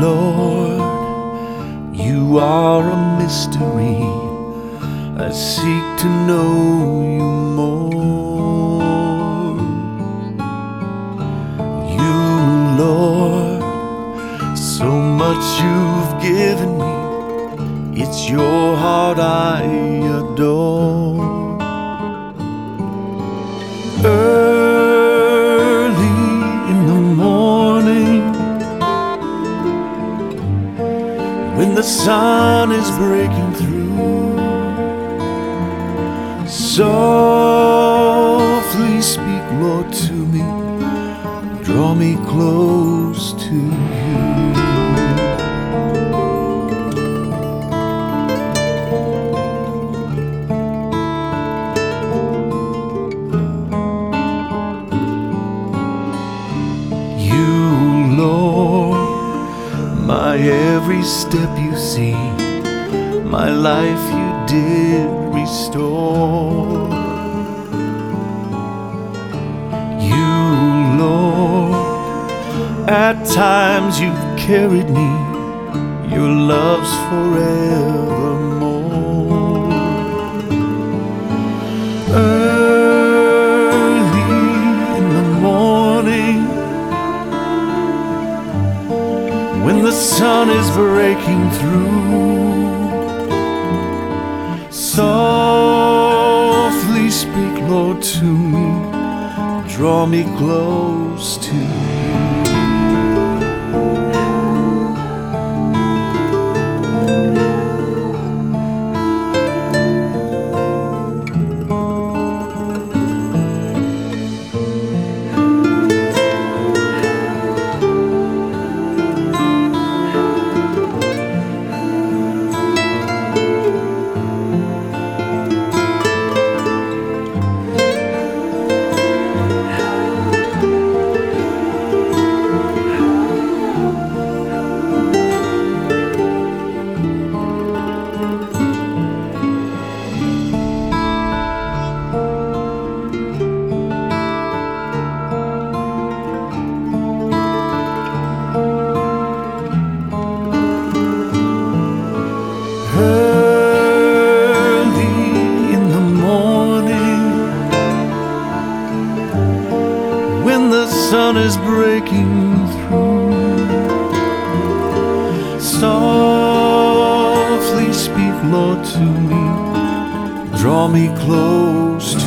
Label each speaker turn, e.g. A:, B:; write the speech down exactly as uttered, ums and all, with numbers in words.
A: Lord, you are a mystery. I seek to know you more. You, Lord, so much you've given me. It's your heart I adore. Early in the morning, when the sun is breaking through, softly speak, Lord, to me. Draw me close to you. You, Lord, my every step you see, my life you did restore. You, Lord, at times you've carried me, your love's forevermore. Early in the morning, when the sun is breaking through, softly speak, Lord, to me. Draw me close to you. When the sun is breaking through, softly speak, Lord, to me. Draw me close